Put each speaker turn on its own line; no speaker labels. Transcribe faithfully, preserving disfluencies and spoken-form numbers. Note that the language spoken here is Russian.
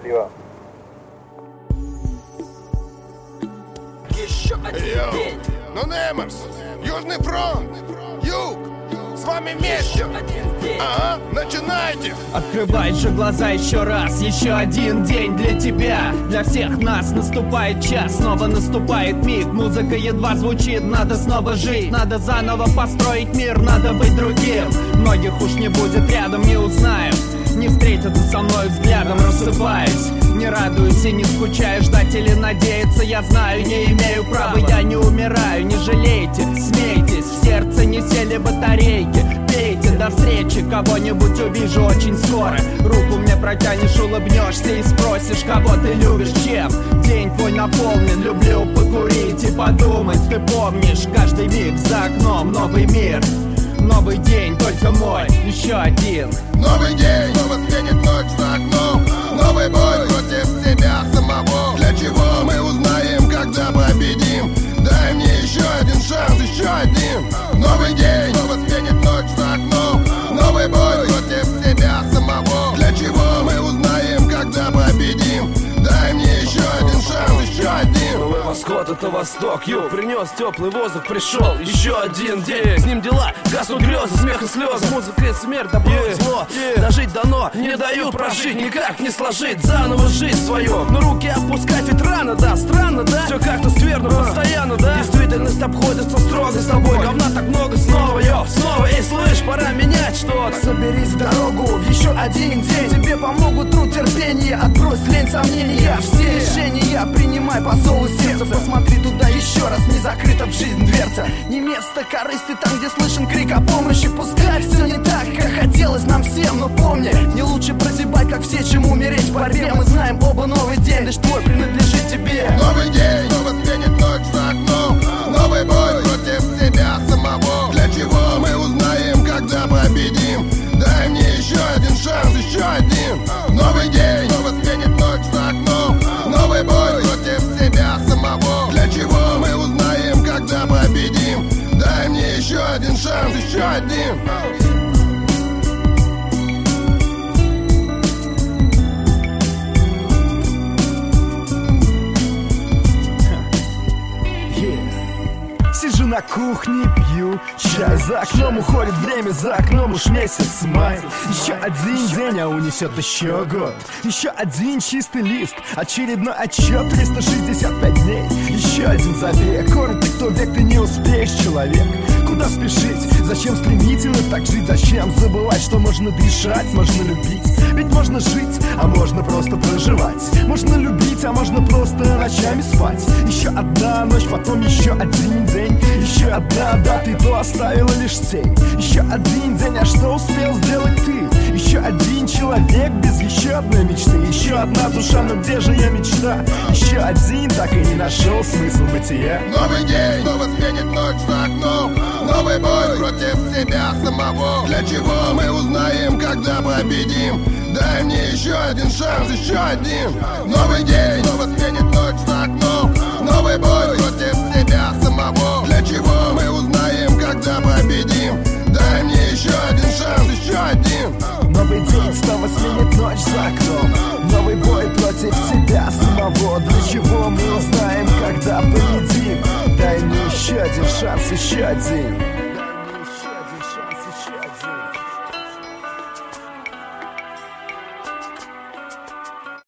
Счастливо.
Йоу, ну Немерс, Южный фронт, Юг, с вами вместе. Ага, начинайте.
Открывай же глаза еще раз. Еще один день для тебя. Для всех нас наступает час. Снова наступает миг. Музыка едва звучит. Надо снова жить. Надо заново построить мир. Надо быть другим. Многих уж не будет рядом, не узнаю. Не встретятся со мной взглядом, рассыпаюсь. Не радуюсь и не скучаю. Ждать или надеяться, я знаю, не имею права. Я не умираю, не жалейте. Смейтесь, в сердце не сели батарейки. Пейте, до встречи, кого-нибудь увижу очень скоро. Руку мне протянешь, улыбнешься и спросишь, кого ты любишь, чем. День твой наполнен, люблю покурить и подумать. Ты помнишь, каждый миг за окном новый мир. Новый день, только мой, еще один.
Новый день, снова сменит ночь за окном. Новый бой против себя самого. Для чего мы узнаем, когда победим? Дай мне еще один шанс, еще один. Новый день, снова сменит ночь за окном. Новый бой против себя самого. Для чего мы узнаем, когда победим? Дай мне еще один шанс, еще один.
Новый восход, это восток, юг. Принес теплый воздух, пришел еще один день. С ним дела, гаснут грезы, смех и слезы. Музыка и смерть, добро и зло. Дожить дано, не дают прожить, никак не сложить заново жизнь свою. Но руки опускать ведь рано, да, странно, да? Все как-то скверно, постоянно, да? Действительность обходится строго с тобой. Говна так много снова, йо, снова, эй, слышь, пора менять что-то.
Соберись в дорогу в еще один день. Тебе помогут труд, терпение, отбрось лень, сомнения. Все решения принимай по зову сердца. Посмотри туда еще раз, не закрыта в жизнь дверца. Не место корысти там, где слышен крик о помощи. Пускай все не так, как хотелось нам всем, но помни, не лучше прозябать, как все, чем умереть в борьбе. Мы знаем оба, новый день лишь твой принадлежит тебе.
Новый день, снова сменит ночь за окном. Новый бой против себя самого. Для чего мы узнаем, когда победим? Дай мне еще один шанс, еще один. Новый день, снова сменит ночь за окном. Новый бой против себя самого. Для чего мы узнаем, когда победим? Дай мне еще один шанс, еще один.
Сижу на кухне, пью чай. За окном уходит время, за окном уж месяц май. Еще один день, а унесет еще год. Еще один чистый лист, очередной отчет. Триста шестьдесят пять дней, еще один забег. Коротко, кто век, ты не успеешь, человек. Куда спешить? Зачем стремительно так жить? Зачем забывать, что можно дышать, можно любить? Ведь можно жить, а можно просто проживать. Можно любить, а можно просто ночами спать. Еще одна ночь, потом еще один день. Еще одна дата, и то оставила лишь тень. Еще один день, а что успел сделать ты? Еще один человек без еще одной мечты. Еще одна душа, но где же ее мечта? Еще один, так и не нашел смысл бытия.
Новый день, снова сменит ночь за окном. Новый бой против себя самого. Для чего мы узнаем, когда победим? Дай мне еще один шанс, еще один. Новый день, снова сменит ночь за окном. Новый бой против себя самого. Для чего мы узнаем, когда победим? Дай мне еще один шанс, еще один.
Новый день снова сменит ночь за окном. Новый бой против себя самого. Для чего мы узнаем, когда победим? Дай мне еще один шанс, еще один.